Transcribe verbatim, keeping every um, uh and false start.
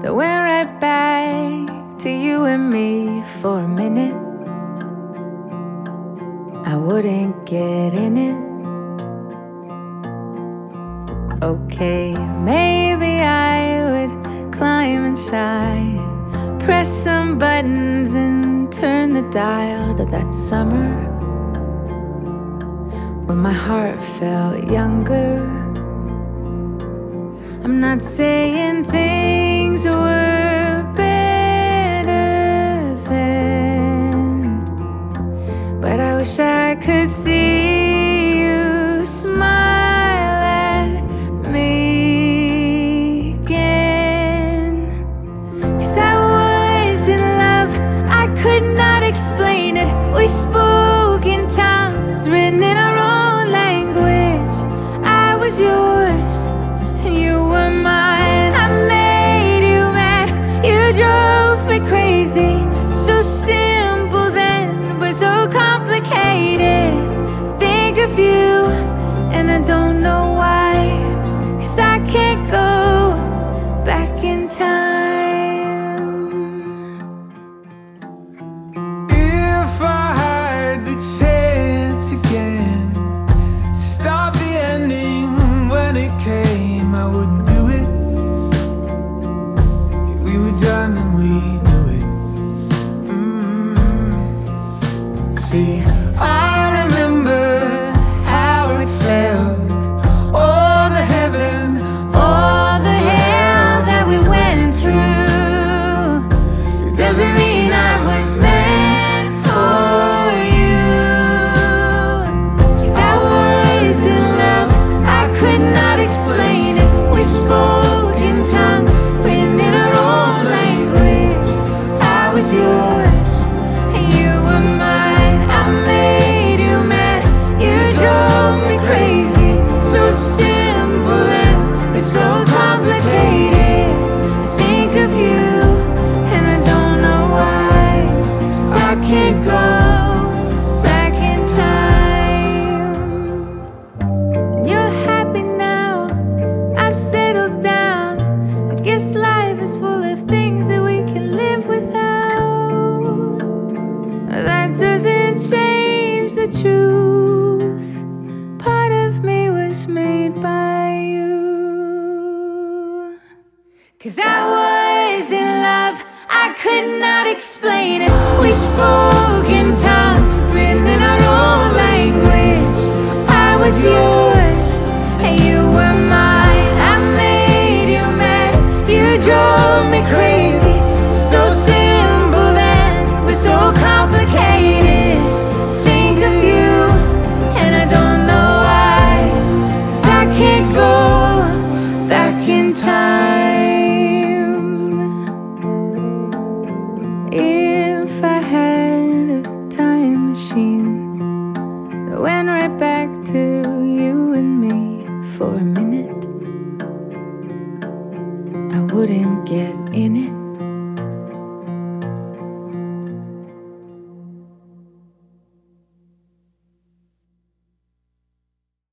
that went right back to you and me for a minute. I wouldn't get in it. Okay, maybe I would climb inside, press some buttons and turn the dial to that summer when my heart felt younger. I'm not saying things were better then, but I wish I could see you smile at me again. 'Cause I was in love, I could not explain it. We spoke in tongues written in our own language. I was yours and you were mine. I made you mad, you drove me crazy. So simple then, but so complicated. Think of you and I don't know why, 'cause I can't go back in time. If I had the chance again to stop the ending when it came, I wouldn't do it. If we were done then we knew it. mm. See, I remember how it felt, all the heaven, All the hell that we went through, it doesn't mean I was meant for you. 'Cause I was in love, I could not explain it. We spoke in tongues written in our own language. I was yours and you were mine. I made you mad, you drove me crazy. So simple and it's so complicated. I think of you and I don't know why, 'cause I can't go back in time. You're happy now, I've settled down. I guess life is full of things that we can live without. That doesn't change the truth. Part of me was made by you. 'Cause I was in love, I could not explain it. We spoke in tongues written in our own language. I was yours and you were mine. I made you mad, you drove me crazy. So simple and was so complicated. Think of you and I don't know why, 'cause I can't go back in time. If I had a time machine that went right back to you and me for a minute, I wouldn't get in it.